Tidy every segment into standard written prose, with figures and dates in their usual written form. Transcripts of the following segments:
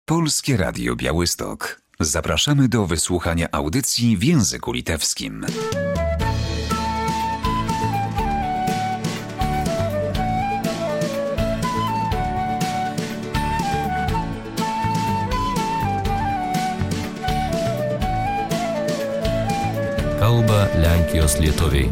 Polskie Radio Białystok. Zapraszamy do wysłuchania audycji w języku litewskim. Kalba Lenkijos lietuviai.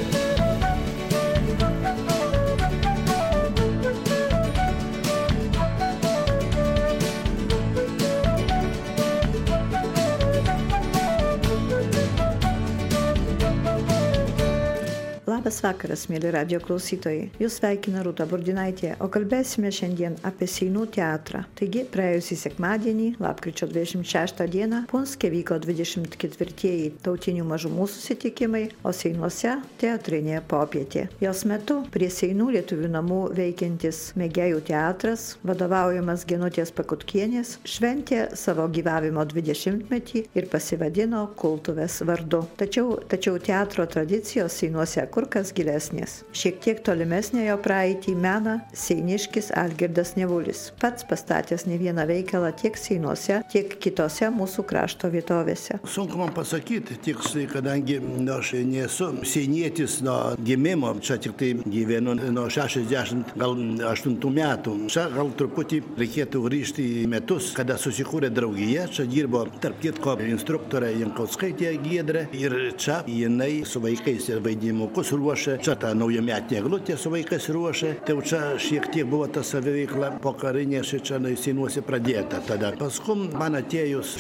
Labas vakaras, mėly radijo klausytojai. Jūs sveikina Rūta Burdinaitė, o kalbėsime šiandien apie Seinų teatrą. Taigi, praėjusį sekmadienį, lapkričio 26 dieną, Punske vyko 24-ieji tautinių mažumų susitikimai, o Seinuose teatrinė popietė. Jos metu prie Seinų lietuvių namų veikiantis mėgėjų teatras, vadovaujamas Genutės Pakutkienės, šventė savo gyvavimo 20-metį ir pasivadino Kultuvės vardu. Tačiau teatro tradicijos Seinuose kur kas gilesnės. Šiek tiek tolimesnė jo praeitį mena seiniškis Algirdas Nevulis, pats pastatęs ne vieną veikalą tiek Seinuose, tiek kitose mūsų krašto vietovėse. Sunku man pasakyti tiksliai, kadangi aš nesu seinietis nuo gimimo, čia tik tai gyvenu nuo 68 metų. Čia gal truputį reikėtų grįžti į metus, kada susikūrė draugija, čia dirbo tarp kitko instruktorė Jankauskaitė Giedrė ir čia jinai su vaikais ir vaidimukus ruošė, čia tą naujametinę eglutę su vaikais ruošė, tai čia šiek tiek buvo ta saviveikla pokarinė, čia Seinuose pradėta tada. Paskui man atėjus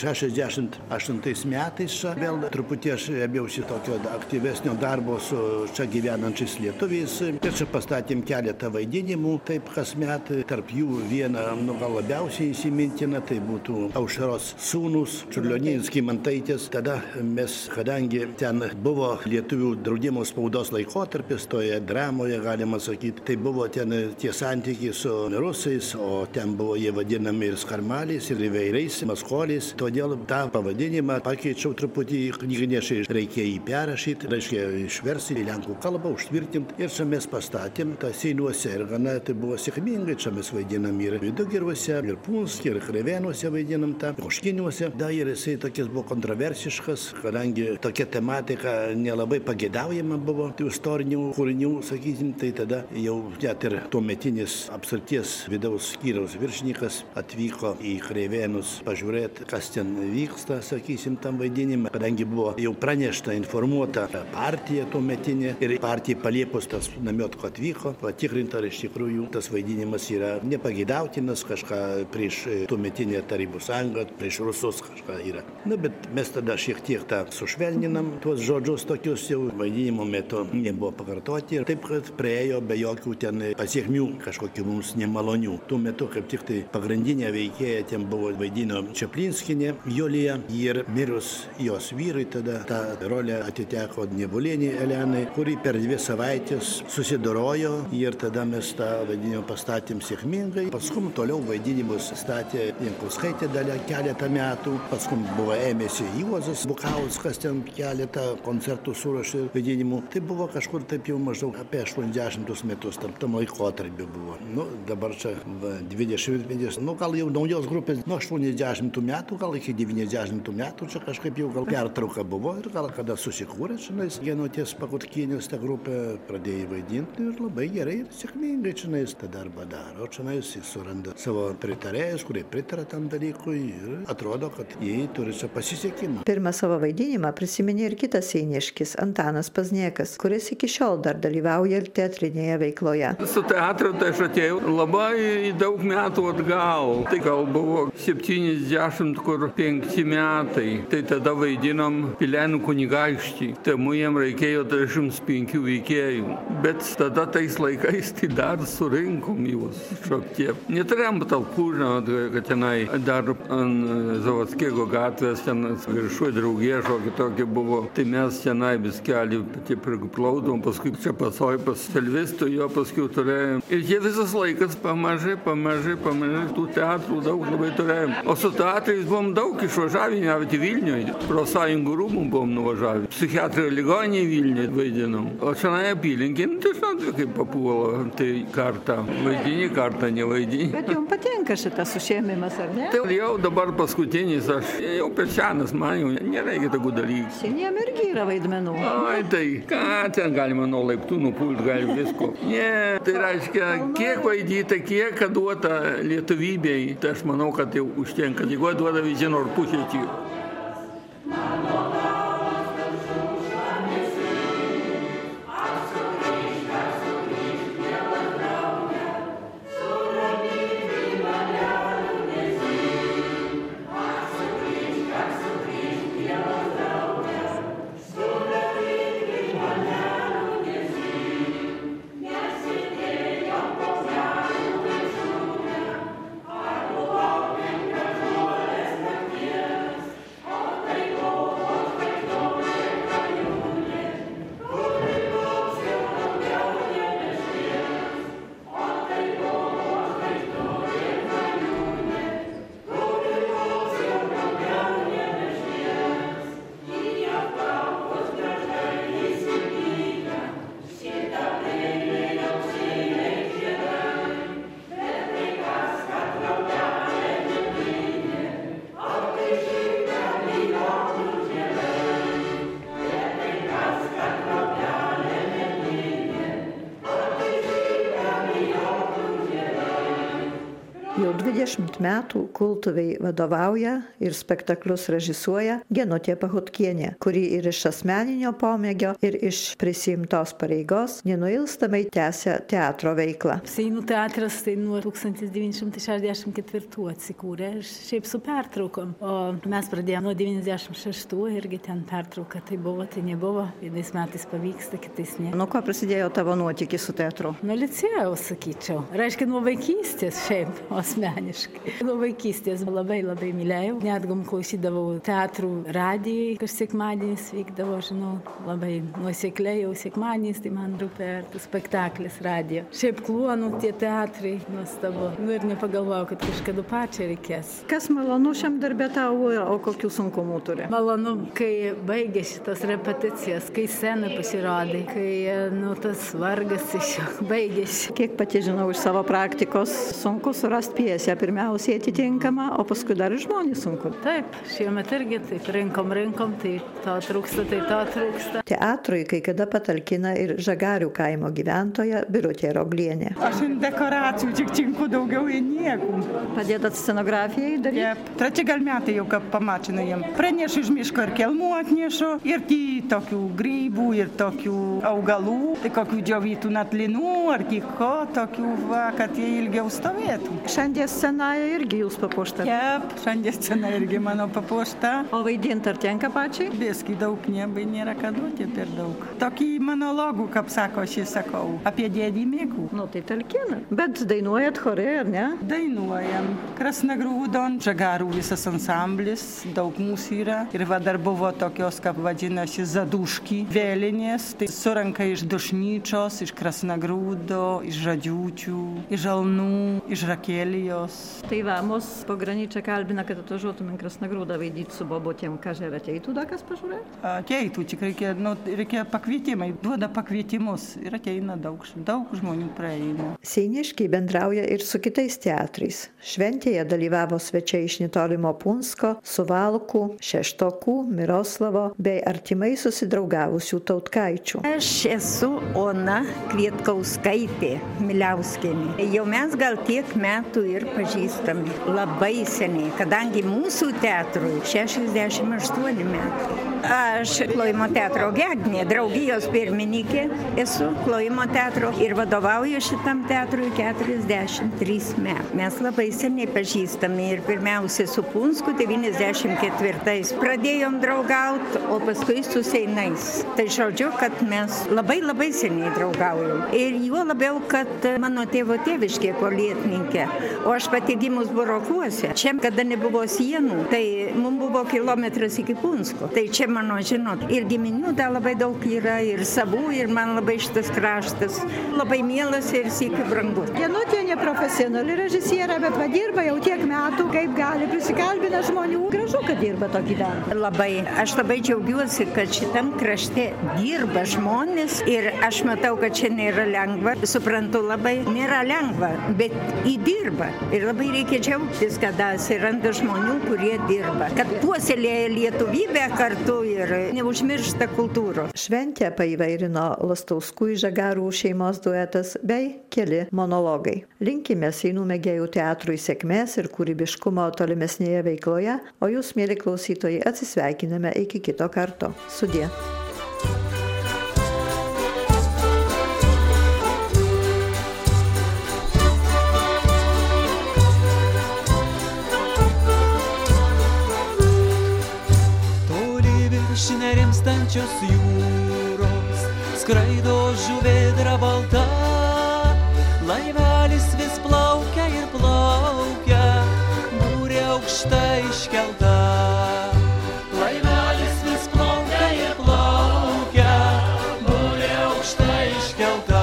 68 metais čia vėl truputį aš ėmiausi tokio aktyvesnio darbo su čia gyvenančiais lietuviais ir čia pastatėm keletą vaidinimų, taip kasmet, tarp jų vieną gal labiausiai įsimintina, tai būtų Aušros sūnus, Čiurlioninskis Mantaitės. Tada mes, kadangi ten buvo lietuvių draudimo spaudos laikotarpis, toje dramoje, galima sakyti, tai buvo ten tie santykiai su rusais, o ten buvo jie vadinami ir skarmaliais, ir įvairiais maskoliais. Todėl tą pavadinimą pakeičiau truputį knygnešiai. Reikėjo jį perrašyti, reiškia išversti į lenkų kalbą, užtvirtinti. Ir čia mes pastatėm tą Seinuose ir gana tai buvo sėkmingai. Čia mes vaidinam ir Vidugiruose, ir Punske, ir Krėvėnuose vaidinam tą, Oškiniuose. Da ir jisai tokias buvo kontroversiškas, kadangi tokia tematika nelabai pageidaujama buvo istorinių kūrinių, sakysim, tai tada jau net ir tuometinis apsarties vidaus skyriaus viršininkas atvyko į Krėvėnus pažiūrėti, kas ten vyksta, sakysim, tam vaidinimą, kadangi buvo jau pranešta, informuota partija tuometinė ir partija paliepus tas namiotko atvyko, patikrinta, iš tikrųjų tas vaidinimas yra nepageidautinas, kažką prieš tuometinę Tarybų sąjungą, prieš rusus kažką yra. Na, bet mes tada šiek tiek tą sušvelninam, tuos žodžius tokius jau vaidinimo metu nebuvo pakartoti ir taip, kad praėjo be jokių ten pasiekmių kažkokių mums nemalonių. Tuo metu, kaip tik tai pagrindinė veikėja ten buvo vaidino Čaplinskinė Julija ir mirus jos vyrui, tada ta rolė atiteko Nevulienei Elenai, kuri per 2 savaitės susidorojo ir tada mes tą vaidinimą pastatėm sėkmingai. Paskui toliau vaidinimus statė Jankauskaitė Dalia keletą metų, paskui buvo ėmėsi Juozas Bukauskas, ten keletą koncertų surašė vaidinimų. Tai buvo kažkur taip jau maždaug apie 80 metus, tam laikotarpį buvo. Nu, dabar čia 20, gal jau naujos grupės nuo 80 metų, gal iki 90 metų, čia kažkaip jau gal pertrauka buvo ir gal kada susikūrė, čionais Genutės Pakutkienės ta grupė pradėjo vaidinti ir labai gerai ir sėkmingai čionais tą darbą daro. Čionais jis suranda savo pritarėjus, kurie pritarė tam dalykui ir atrodo, kad jie turi čia pasisekimą. Pirmą savo vaidinimą prisiminė ir kitas seiniškis Antanas Pazniekas, kuris iki šiol dar dalyvauja ir teatrinėje veikloje. Su teatru tai aš atėjau labai daug metų atgal. Tai gal buvo 75 metai. Tai tada vaidinom Pilenų kunigaikštį. Tai jiem reikėjo 35 veikėjų. Bet tada tais laikais tai dar surinkom juos šiek tiek. Neturėjom talpų, žinot, kad tenai dar ant Zavodskego gatvės, ten viršuoj draugija šokį tokia buvo. Tai mes tenai viskelį priplaudom, paskui čia pasoj pas Silvistų, jo paskui turėjom. Ir jie visas laikas pamažai tų teatrų daug labai turėjom. O su teatrais buvom daug išvažiavę, net į Vilniuje. Pro sąjungų rūmų buvom nuvažiavę. Psichiatrijos ligoninėje Vilniuje vaidinom. O čia apylinkė Tai žinot, kaip papuola, tai kartą vaidini, kartą nevaidini. Bet jums patinka šitas užėmimas, ar ne? Tai jau dabar paskutinis, aš jau per senas, man jau nereikia tokių dalykų. Seniem irgi yra vaidmenų. Ai, tai ką ten galima nuo laiptų nupult, gali visko. Ne, tai reiškia, kiek vaidyta, kiek duota lietuvybei, tai aš manau, kad jau užtenka. Jeigu duoda visi nors pusė čia. Jau 20 metų kultuvei vadovauja ir spektaklius režisuoja Genutė Pahutkienė, kuri ir iš asmeninio pomėgio, ir iš prisiimtos pareigos nenuilstamai tęsia teatro veiklą. Seinų teatras tai nuo 1964 atsikūrė, šiaip su pertraukom, o mes pradėjome nuo 96 irgi ten pertrauka, tai buvo, tai nebuvo, vienais metais pavyksta, kitais ne. Nuo ko prasidėjo tavo nuotykis su teatru? Nuo licėjaus, sakyčiau. Reiškia, nuo vaikystės šiaip, asmeniškai. Nuo vaikystės labai mylėjau. Netgum klausydavau teatrų radijai, kas sekmadienis vykdavo, žinau, labai nuosekliai jau sekmadienis, tai man rūpėjo spektaklis radijo. Šiaip Kluonų tie teatrai, nuostabu. Nu ir nepagalvojau, kad kažkada pačiai reikės. Kas malonu šiam darbė tau, o kokių sunkumų turi? Malonu, kai baigė šitas repeticijas, kai scena pasirodė, kai tas vargas iš jo baigėsi. Kiek pati žinau iš savo praktikos, sunku surasti pjesę, pirmiausiai atitinkamą, o paskui dar ir žmonės sunku. Taip, šiemet irgi taip rinkom, tai to trūksta. Teatrui kai kada patalkina ir Žagarių kaimo gyventoja Birutė Roglienė. Aš dekoracijų tik činku daugiau į niekų. Padėdat scenografijai daryti? Taip, treči gal metai jau kaip pamačinu jiem. Pranešu iš miško ir kelmų atnešu, ir tokių grybų, ir tokių augalų, tai kokių džiovytų natlinų, ar kiko, tokių va, kad jie ilgiau stovėtų. Šiandien scena irgi jūs papuošta? Taip, šiandien scena irgi mano papuošta. O vaidinti ar tenka pačiai? Bieskį daug nėra ką duoti per daug. Tokį monologų, kaip sako, aš sakau, apie dėdį Mėkų. Nu, tai talkina. Bet dainuojat chore, ar ne? Dainuojam. Krasnagrūdon, Žagarų visas ansamblis, daug mūsų yra. Ir va dar buvo tokios, kaip vadinasi, zaduški vėlinės. Tai suranka iš Dušnyčios, iš Krasnagrūdo, iš Žadžiūčių, iš Žalnų, iš Rakelijos. Tai va, mus pograničia kalbina, kad atvažiuotumėm Krasnagrūdą vaidyti su bobotėm. Kažkai ateitų da kas pažiūrėti? Ateitų, tik reikia pakvietimai. Duoda pakvietimus ir ateina daug žmonių praeina. Seiniškiai bendrauja ir su kitais teatrais. Šventėje dalyvavo svečiai iš netolimo Punsko, Suvalkų, Šeštokų, Miroslavo bei artimai susidraugavusių tautkaičių. Aš esu Ona Kvietkauskaitė Miliauskienė. Jau mes gal tiek metų ir pažįstami. Labai seniai, kadangi mūsų teatrui 68 metai. Aš Klojimo teatro Gegnė, draugijos pirmininkė, esu Klojimo teatro ir vadovauju šitam teatrui 43 metų. Mes labai seniai pažįstami ir pirmiausia su Punsku 94. Pradėjom draugauti, o paskui su Seinais. Tai žodžiu, kad mes labai seniai draugaujam. Ir juo labiau, kad mano tėvo tėviškė Kolietninkė, o aš pati gimus Burokuose. Čia, kada nebuvo sienų, tai mums buvo kilometras iki Punsko. Tai čia mano, žinot, ir giminių dar labai daug yra, ir savų, ir man labai šitas kraštas labai mielas ir sykiu brangus. Genutė neprofesionali režisierė, bet dirba jau tiek metų, kaip gali, prisikalbina žmonių. Gražu, kad dirba tokį darbą. Labai. Aš labai džiaugiuosi, kad šitam krašte dirba žmonės ir aš matau, kad čia nėra lengva. Suprantu, labai nėra lengva, bet įdirba. Ir labai reikia džiaugtis, kad atsiranda žmonių, kurie dirba. Kad puoselėja lietuvybę kartu ir neužmiršta kultūros. Šventę paįvairino Lastauskų Žagarų šeimos duetas bei keli monologai. Linkime Seinų mėgėjų teatrui sėkmės ir kūrybiškumo tolimesnėje veikloje, o jūs, mieli klausytojai, atsisveikiname iki kito karto. Sudie. Toli virš nerimstančios jūros skraido žuvėdra balta, laivelis vis plaukia ir plaukia, būrė aukšta iškelta. Laivelis vis plaukia ir plaukia, būrė aukšta iškelta.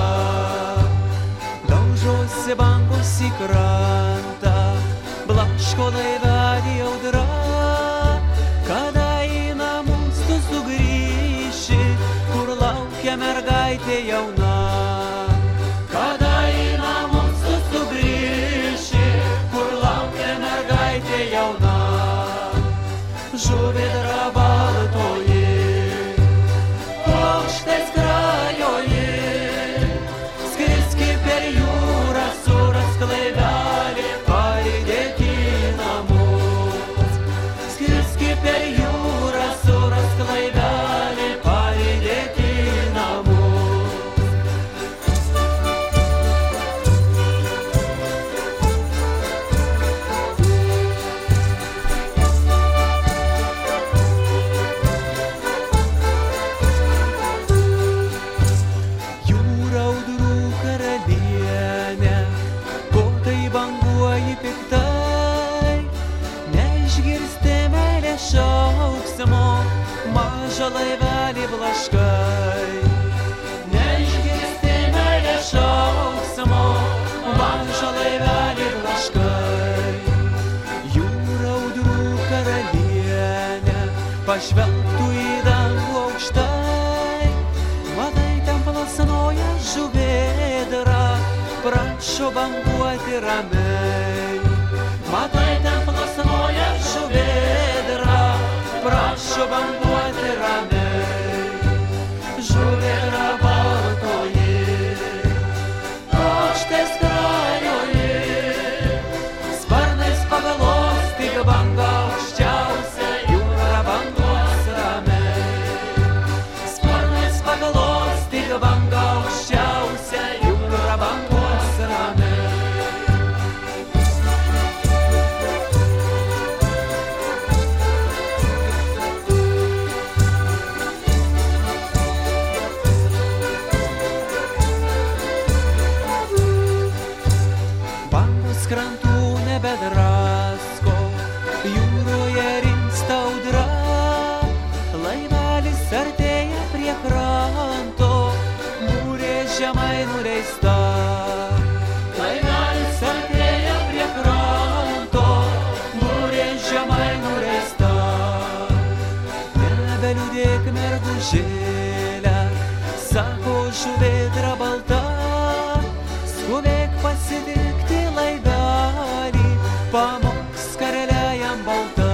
Daužosi bangos į krantą, blaško laivelį audra. Kada į namus tu sugrįši, kur laukia mergaitė jauna. Kada į namus tu sugrįši, kur laukia mergaitė jauna. Žuvėdra baltoji, paukštais skrajoji, skriski per jūrą, surask laivelį, palydėk į namus. Skriski per jūrą, surask laivelį, palydėk į namus. Jūra audrų karalienė, ko tai banguoji piktai, neišgirsti meilės šauksmo, mažą laivelį blaškai. Neišgirsti meilės šauksmo, mažą laivelį blaškai. Jūra audrų karalienė, pažvelgtų į dangų aukštai, matai ten plasnoja žuvėdra, prašo banguoti ramiai. Matai ten plasnoja žuvėdra, prašo banguoti ramiai. Žuvėdra baltoji, paukštais skrajoji, sparnais pagalos tik banga aukščiausia, jūra banguos ramiai. Sparnais pagalos tik banga aukščiausia, jūra banguos ramiai. Bangos krantų nebedrasko, jūroje rimsta audra. Laivelis artėja prie kranto, būrė žemai nuleista. Laivelis artėja prie kranto, būrė žemai nuleista. Nebeliūdėk mergužėle, sako žuvėdra balta, skubėk pasitikti laivelį, pamoks karaliajam balta.